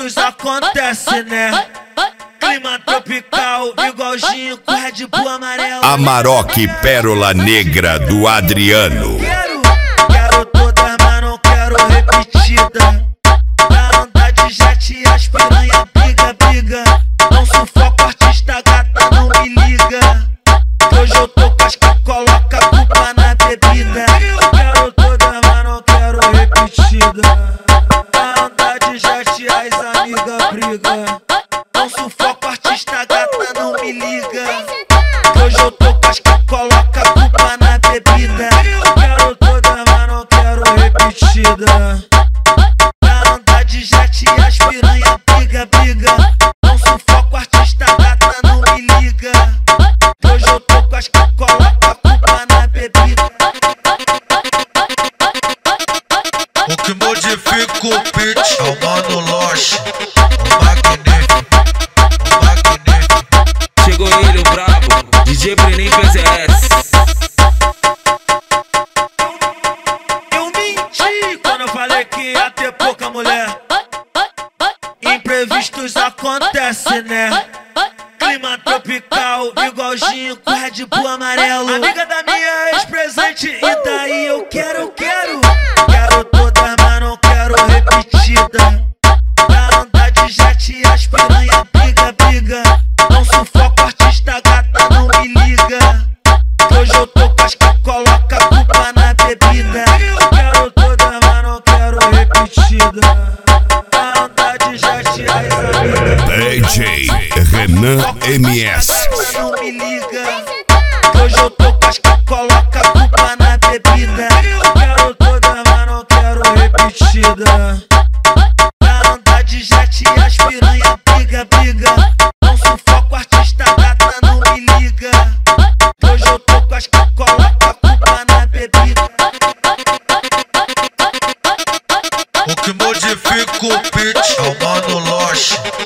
imprevistos acontece, né? Clima tropical, igualzinho com Red Bull amarelo. Amarok Pérola Negra do Adriano. Quero todas, mas não quero repetida. Pra andar de jet e as piranha briga. Não sufoco artista gata, não me liga. Que hoje eu tô com as que coloca a culpa na bebida. Quero todas, mas não quero repetida. Pra andar de jet e as amigas briga. Não sufoco artista gata, não me liga. Que hoje eu tô com as que coloca a culpa na bebida. Quero todas, mas não quero repetida. Pra andar de jet e as piranha briga. Não sufoco artista gata, não me liga. Que hoje eu tô com as que coloca a culpa na bebida. O que modifica o pitch é o Mano Loche, o magnífico. Chegou ele, o brabo, DJ Brenin PZS. Eu menti quando eu falei que ia ter pouca mulher. Imprevistos acontece, né? Clima tropical, igualzinho com Red Bull amarelo. Amiga da minha ex-presente, e daí eu quero. Quero todas, mas não quero repetida. Pra andar de jet e as piranha briga. Não sufoco artista gata, não me liga. Que hoje eu tô com as que coloca a culpa na bebida. Quero todas, mas não quero repetida. Pra andar de jet e as amigas DJ Renan MS. não me liga. Que hoje eu tô com as que coloca a culpa na bebida. Quero todas, mas não quero repetida. Pra andar de jet e as piranha briga. Não sufoco artista gata, não me liga. Que hoje eu tô com as que coloca a culpa na bebida. O que modifica o pitch é o Mano Loche,